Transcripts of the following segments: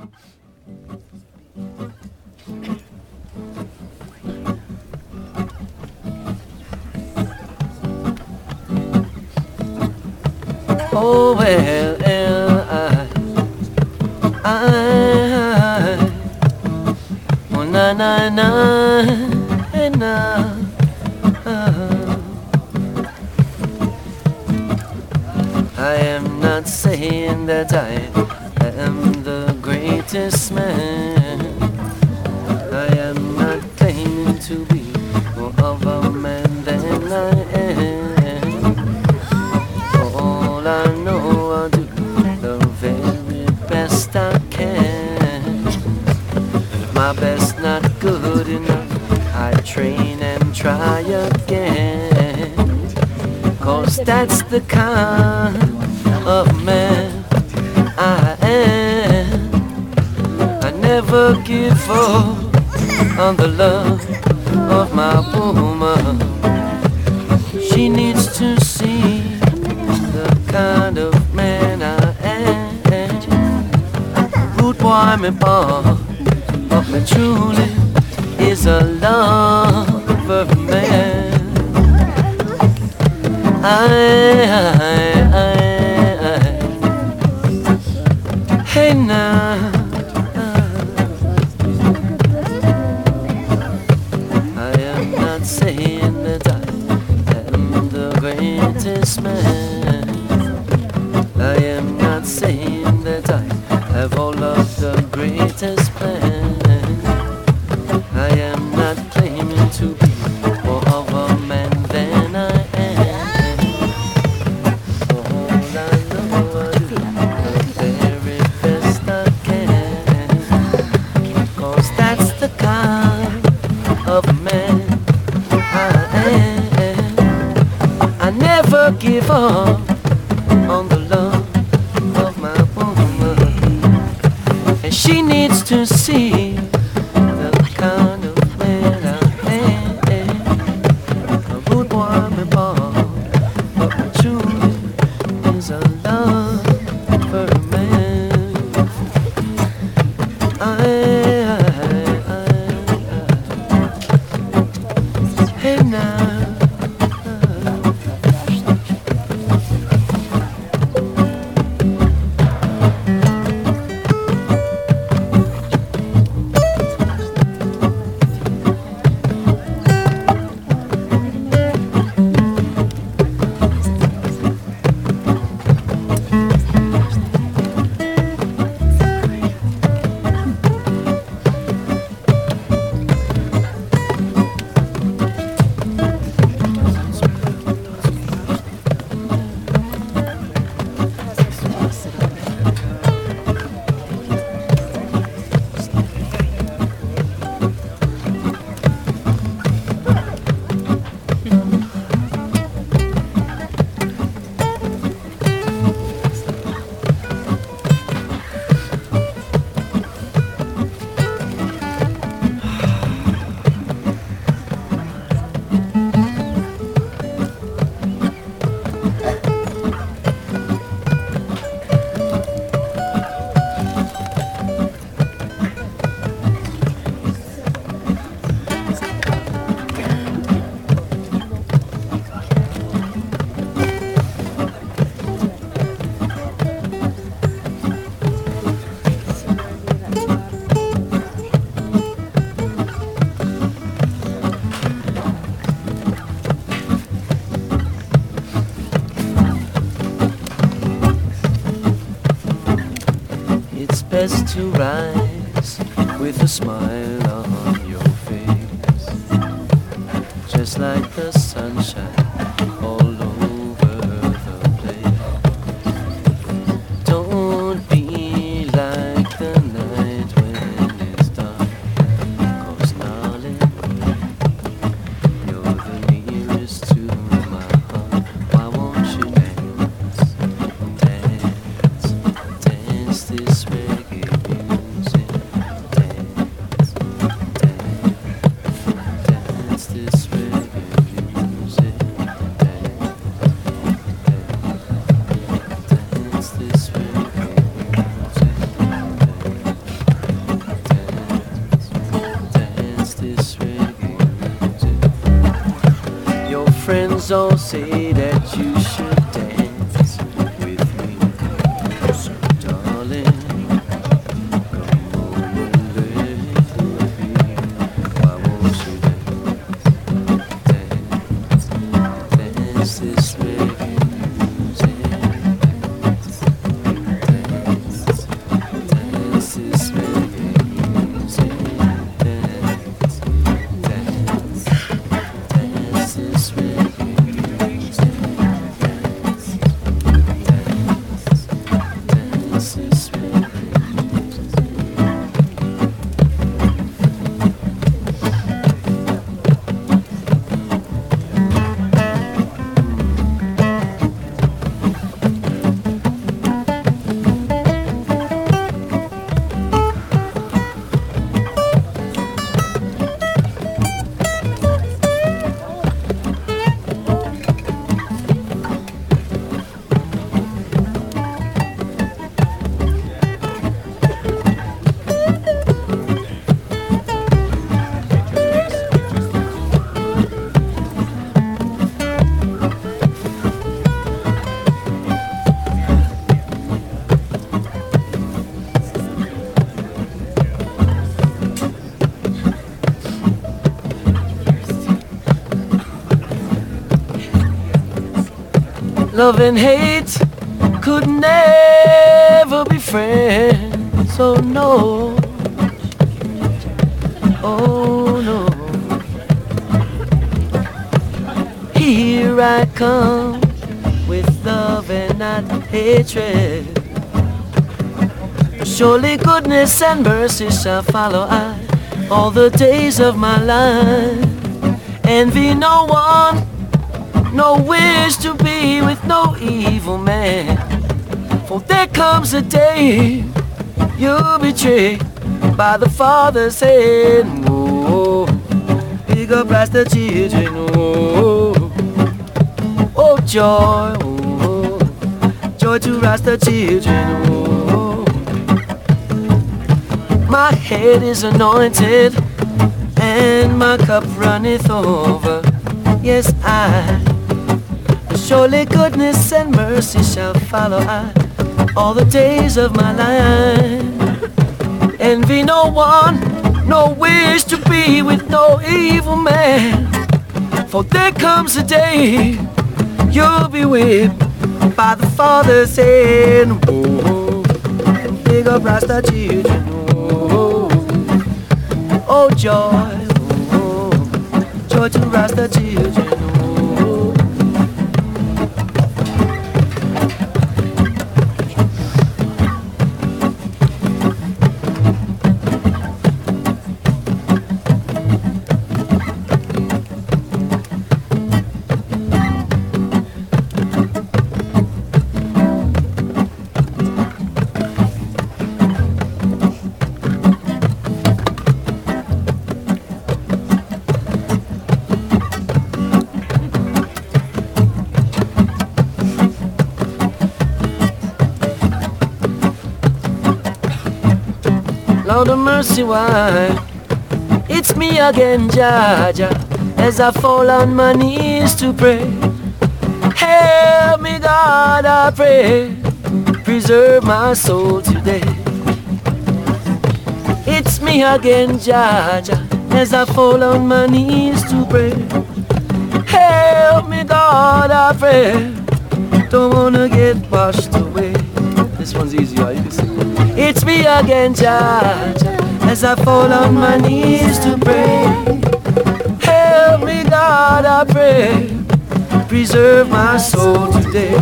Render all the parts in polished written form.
Oh well, oh na na na na. I am not saying that I am the greatest man. I am not claiming to be more of a man than I am. All I know, I'll do the very best I can. If my best not good enough, I train and try again. 'Cause that's the kind of man I am. I never give up on the love of my woman. She needs to see the kind of man I am. Rude boy me born, but me truly is a lover man. Hey now, I am not saying that I am the greatest man. I am not saying that I have all of the greatest plans. I am not claiming to be more of a man than I am. All I know I do the very best I can. 'Cause that's the kind of man I am. I never give up on the love of my woman. And she needs to see the kind of man I am. A rude boy me born, but my truly is a love for a man. Hey now. Best to rise with a smile on your face, just like the sunshine all over the place. Don't be like the night when it's dark, 'cause darling, you're the nearest to my heart. Why won't you dance, dance, dance this way? Dance this reggae music. friends all say that you should dance with me. So darling, come on and live with me. Why won't you dance, dance this reggae music? Dance this reggae music. Dance, dance, dance this reggae music. Dance, dance, dance this reggae Love and hate could never be friends, oh no, oh no. Here I come with love and not hatred. Surely goodness and mercy shall follow I all the days of my life. Envy no one, no wish to be with no evil man. For there comes a day you'll be betrayed by the Father's hand. Oh, big up Rasta children. Oh, oh joy. Oh, joy to Rasta children. Oh, my head is anointed and my cup runneth over. Yes, surely goodness and mercy shall follow I all the days of my life. Envy no one, no wish to be with no evil man. For there comes a day you'll be whipped by the Father's hand. Oh, big up Rasta children. Oh, oh joy, oh, joy to Rasta children. Lord of mercy, why? It's me again, Jaja, as I fall on my knees to pray. Help me, God, I pray. Preserve my soul today. It's me again, Jaja, as I fall on my knees to pray. Help me, God, I pray. Don't wanna get washed away. This one's easier, you can sing. It's me again, Jaja, as I fall on my knees to pray. Help me, God, I pray. Preserve my soul today.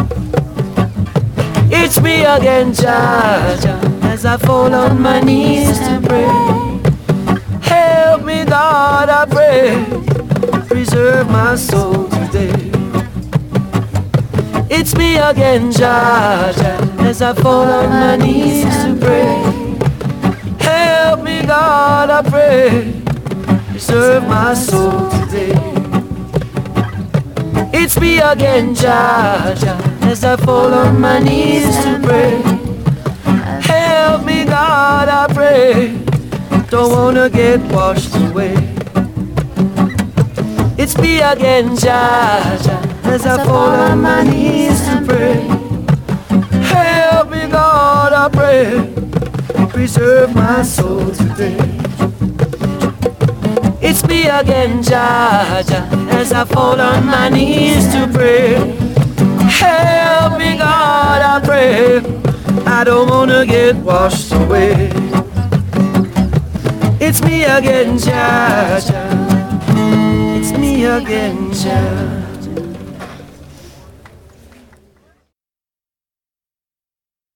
It's me again, Jaja, as I fall on my knees to pray. Help me, God, I pray. Preserve my soul today. It's me again, Jaja, as I fall on my knees to pray. Help me, God, I pray. Preserve my soul today. It's me again, Jaja, as I fall on my knees to pray. Help me, God, I pray. Don't wanna get washed away. It's me again, Jah, Jah, as I fall on my knees to pray. Help me, God, I pray. Preserve my soul today. It's me again, Jah, Jah, as I fall on my knees to pray. Help me, God, I pray. I don't wanna get washed away. It's me again, Jah, Jah. It's me again, Jah.